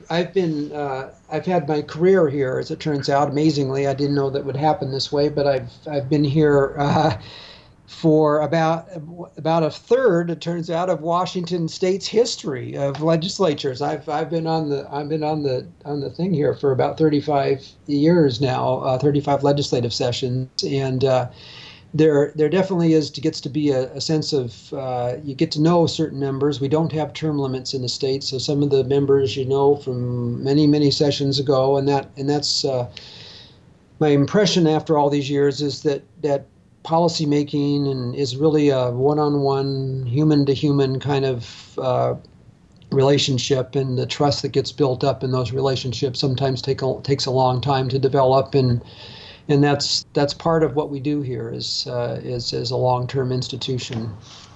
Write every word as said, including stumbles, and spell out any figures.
I've been uh, I've had my career here, as it turns out. Amazingly, I didn't know that would happen this way, but I've I've been here uh, for about about a third, it turns out, of Washington State's history of legislatures. I've I've been on the I've been on the on the thing here for about thirty-five years now, uh, thirty-five legislative sessions, and uh, there there definitely is to gets to be a, a sense of uh, you get to know certain members. We don't have term limits in the state, so some of the members you know from many many sessions ago, and that and that's uh, my impression after all these years is that that policy making and is really a one-on-one, human-to-human kind of uh, relationship, and the trust that gets built up in those relationships sometimes take a, takes a long time to develop, and and that's that's part of what we do here is uh, is is a long-term institution.